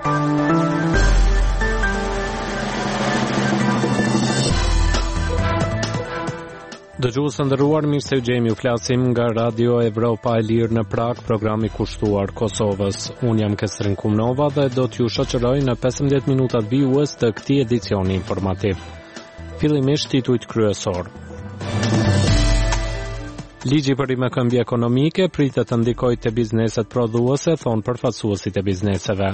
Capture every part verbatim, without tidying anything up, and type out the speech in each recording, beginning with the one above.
Dëgjues të nderuar, mirë se u gjejmë, ju flasim nga Radio Evropa e Lirë në Prag, programi kushtuar Kosovës. Unë jam Kesrin Kumnova dhe do t'ju shoqëroj në pesëmbëdhjetë minutat vijues të këtij edicioni informativ. Fillimisht titujt kryesor. Ligji për rimëkëmbje ekonomike pritet të ndikojë te bizneset prodhuese, thon përfaqësuesit e bizneseve.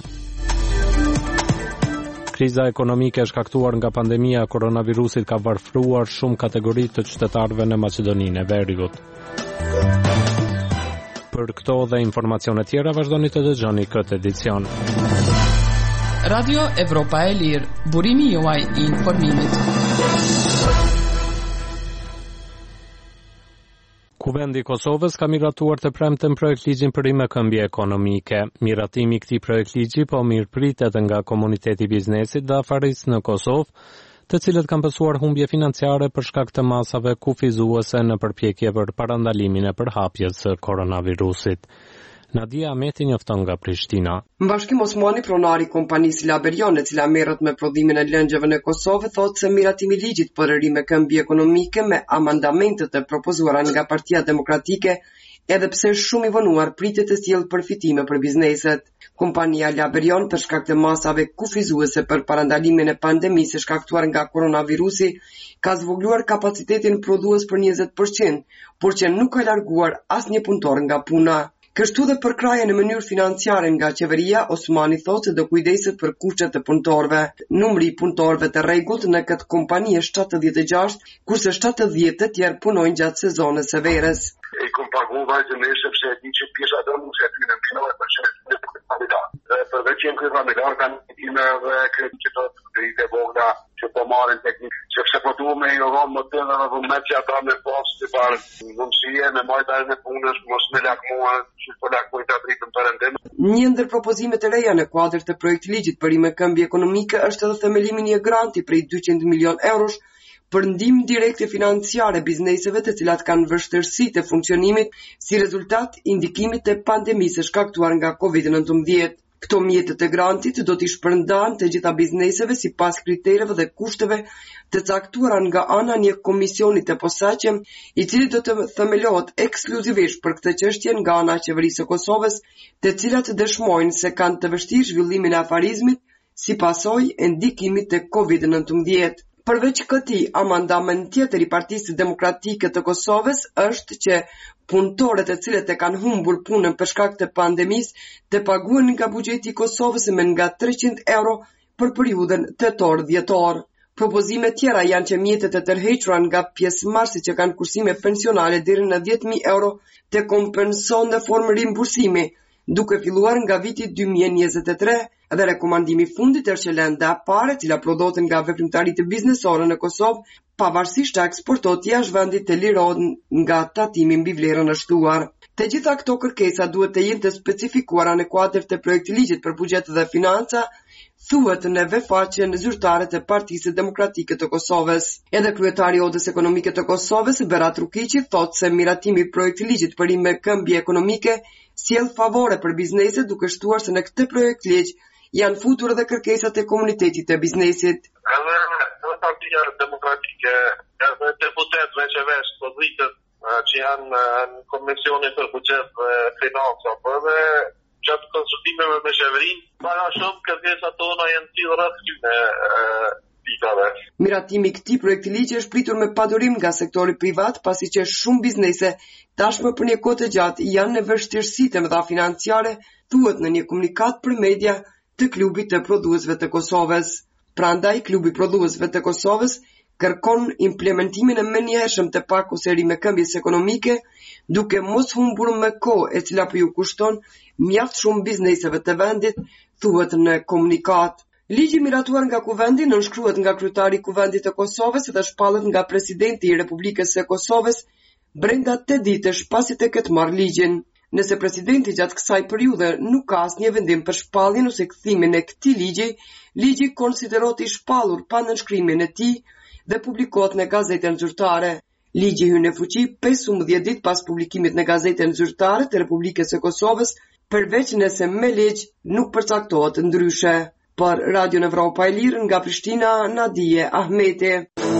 Kriza ekonomike e shkaktuar nga pandemia e koronavirusit ka varfëruar shumë kategori të qytetarëve në Maqedoninë e Veriut. Për këto dhe informacione tjera vazhdoni të dëgjoni këtë edicion. Radio Evropa e Lirë, burimi juaj i informimit. Kuvendi i Kosovës ka miratuar të premten projekt ligjin për rimëkëmbje ekonomike. Miratimi i këtij projekt ligji po mirëpritet nga komuniteti i biznesit dhe afarisë në Kosovë, të cilët kanë pasur humbje financiare për shkak të masave kufizuese në përpjekje për parandalimin e përhapjes së koronavirusit. Nadia Ahmeti njofton nga Prishtina. Në Bashkim Osmani, pronari i kompanisë Laberion, e cila merret me prodhimin e lëngjeve në Kosovë, thotë se miratimi i ligjit për rimëkëmbje ekonomike me amandamentet e propozuara nga Partia Demokratike, edhe pse shumë i vonuar, pritet të sjellë përfitime për bizneset. Kompania Laberion, për shkak të masave kufizuese për parandalimin e pandemisë shkaktuar nga koronavirusi, ka zvogëluar kapacitetin prodhues për njëzet përqind, por që nuk ka larguar asnjë punëtor nga puna. Kështu dhe për kraje në mënyrë financiare nga qeveria, Osmani thotë se do kujdeset për kushtet të punëtorëve. Numri i punëtorëve të rregullt në këtë kompani është shtatëdhjetë e gjashtë, kurse shtatëdhjetë të tjerë punojnë gjatë sezonit së verës. E kom pagu vazhdimisht sepse e di që pjesa do mund të hyjë në finale për shkak të kandidat. Përveç që këto kandidat kanë time dhe këtë që do të rritë vogla që po marrin teknikë, sepse po duhet me jo rronë më të dhe me që ata me postë të parë mundësie me majtarën e punës, mos me lakmua që po lakmoj të atritën të rëndim. Një ndër propozimet e reja në kuadër të projekt ligjit për rimëkëmbje ekonomike është edhe themelimi një granti prej dyqind milion eurosh për ndihmë direkte financiare bizneseve të cilat kanë vështirësi të funksionimit si rezultat i ndikimit të pandemisë shkaktuar nga kovid nëntëmbëdhjetë. Këto mjetet e grantit do t'i shpërndahen të gjitha bizneseve sipas kritereve dhe kushteve të caktuara nga ana një komisioni të posaçëm, i cili do të themelohet ekskluzivisht për këtë çështje nga ana e qeverisë së Kosovës, të cilat dëshmojnë se kanë të vështirë zhvillimin e afarizmit si pasojë e ndikimit të kovid nëntëmbëdhjetë. Përveç këtij, amandament tjetër i Partisë Demokratike të Kosovës është që punëtorët e cilët e kanë humbur punën për shkak të pandemisë të paguhen nga buxheti i Kosovës me nga treqind euro për periudhën tetor-dhjetor. Propozime tjera janë që mjetet e tërhequra nga pjesëmarrësit që kanë kursime pensionale deri në dhjetë mijë euro të kompensohen në formë rimbursimi, duke filluar nga viti dy mijë e njëzet e tre, dhe rekomandimi fundit është që lënda e parë, cila prodhohet nga veprimtaritë biznesore në Kosovë, pavarësisht të eksportohet jashtë vendit, të lirohet nga tatimi mbi vlerën e shtuar. Të gjitha këto kërkesa duhet të jenë të specifikuara në kuadër të projektit ligjit për buxhet dhe financa, thuhet në vefaqen zyrtare të Partisë Demokratike të Kosovës. Edhe kryetari i Odës Ekonomike të Kosovës, Berat Rukiqi, thotë se miratimi i projektit ligjit për rimëkëmbje ekonomike sjell favore për bizneset, duke shtuar se në këtë projekt ligj janë futur edhe kërkesat e komunitetit të biznesit. Edhe në Partia Demokratike, edhe deputetëve që vesh pozitët që janë në Komisionin për Buxhet dhe Financa, por edhe gjatë konsultimeve me qeverinë, para shumë kërkesat tona janë tillë rreth këtyre pikave. Miratimi i këtij projekti ligji është pritur me padurim nga sektori privat, pasi që shumë biznese tashmë për një kohë të gjatë janë në vështirësi të mëdha financiare, thuhet në një komunikat për media të klubit të prodhuesve të Kosovës. Prandaj, klubi i prodhuesve të Kosovës kërkon implementimin e menjëhershëm të pakos së rimëkëmbjes ekonomike, duke mos humbur me kohë e cila po ju kushton mjaft shumë bizneseve të vendit, thuhet në komunikat. Ligji miratuar nga Kuvendi nënshkruhet nga kryetari i Kuvendit të Kosovës dhe shpallet nga presidenti i Republikës së Kosovës brenda tetë ditësh pasi të ketë marrë ligjin. Nëse presidenti gjatë kësaj periudhe nuk ka asnjë vendim për shpalljen ose kthimin e këtij ligji, ligji konsiderohet i shpallur pa nënshkrimin e tij dhe publikohet në gazetën zyrtare. Ligji hyn në fuqi pesëmbëdhjetë ditë pas publikimit në gazetën zyrtare të Republikës së Kosovës, përveç nëse me ligj nuk përcaktohet ndryshe. Për Radion Evropa e Lirë nga Prishtina, Nadije Ahmeti.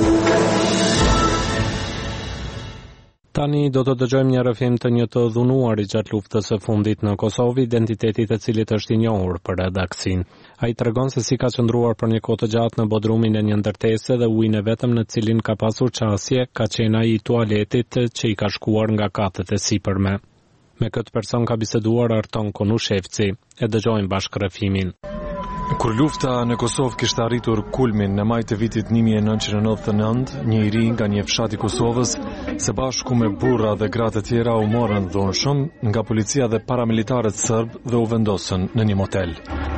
Tani do të dëgjojmë një rrëfim të një të dhunuarit gjatë luftës së fundit në Kosovë, identiteti i cilit është i njohur për redaksin. Ai tregon se si ka qëndruar për një kohë të gjatë në bodrumin e një ndërtese dhe ujin e vetëm në cilin ka pasur qasje ka qenë ai i tualetit që i ka shkuar nga katët e sipërme. Me këtë person ka biseduar Arton Konushevci. E dëgjojmë bashkë rrëfimin. Kur lufta në Kosovë kishte arritur kulmin në maj të vitit një mijë e nëntëqind e nëntëdhjetë e nëntë, një i ri nga një fshat i Kosovës, së bashku me burra dhe gra të tjera u morën dhunshëm nga policia dhe paramilitarët serb dhe u vendosën në një motel.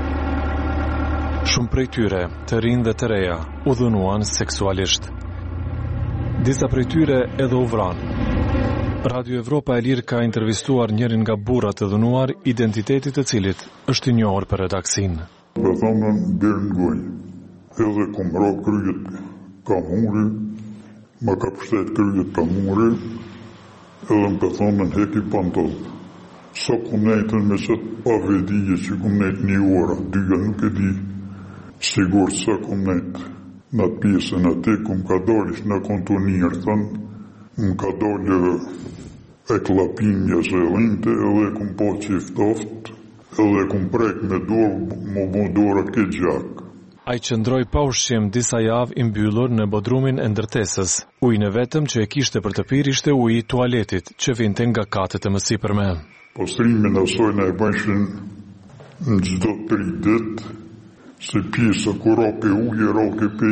Shumë prej tyre, të rinj dhe të reja, u dhunuan seksualisht. Disa prej tyre edhe u vranë. Radio Evropa e Lirë ka intervistuar njërin nga burrat e dhunuar, identiteti të cilit është i njohur për redaksin. Për thonën dërë në gojë, edhe kom ra kryet ka muri, ma ka pështet kryet ka muri, edhe më për thonën heki pantolë. Sa kom nejtën me qëtë pavedije që kom nejtë një ora, dyja nuk e di sigur sa kom nejtë. Në atë pjesën atë kom ka dalish në kontonirë, thënë, më ka dalë e klapinja se linte, edhe kom po qiftoftë, edhe kum prek me dorë, më bo dorë këtë gjak. Ai qëndroi pa ushqim disa javë i mbyllur në bodrumin e ndërtesës. Ujin e vetëm që e kishte për të pirë ishte uji i tualetit, që vinte nga katët e mësipërme. Pastrimin asoj na e bëshin në çdo tri ditë, se pjesa ku roke ujë, roke pe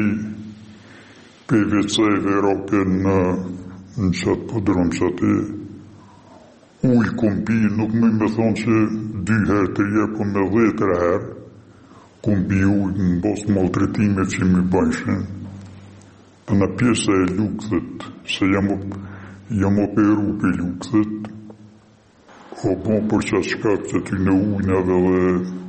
pe veceve, roke në në qatë bodrum qatë ujë kum pi, nuk më me thonë që dy herë të jepo me dhjetër herë, kum pi ujë në bos maltretime që mi bajshin. Të në pjesa e lukëthet, se jam, jam operu për lukëthet, o bon për qatë shkak që ty në ujnave dhe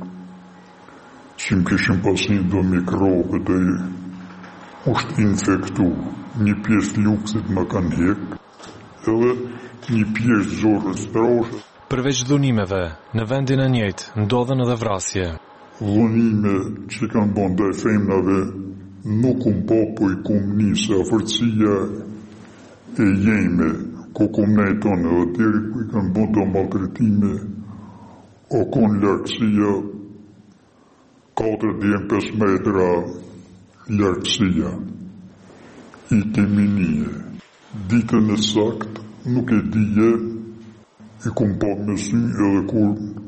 që më kishim pasin do mikrobe dhe është infektu. Një pjesë lukëthet më kanë hek, edhe një pjesë zorës stroshe. Përveç dhunimeve, në vendin e njëjtë ndodhen edhe vrasje. Dhunime që kanë bon dhe femnave nuk kum popo i kum njëse afërcia e jeme, ku kum nejton edhe tjeri ku i kanë bon dhe maltretime, o kon larkësia katër djemë pesë metra larkësia i teminie. Ditën e sakt nuk e dije, i kum pa me sy edhe kur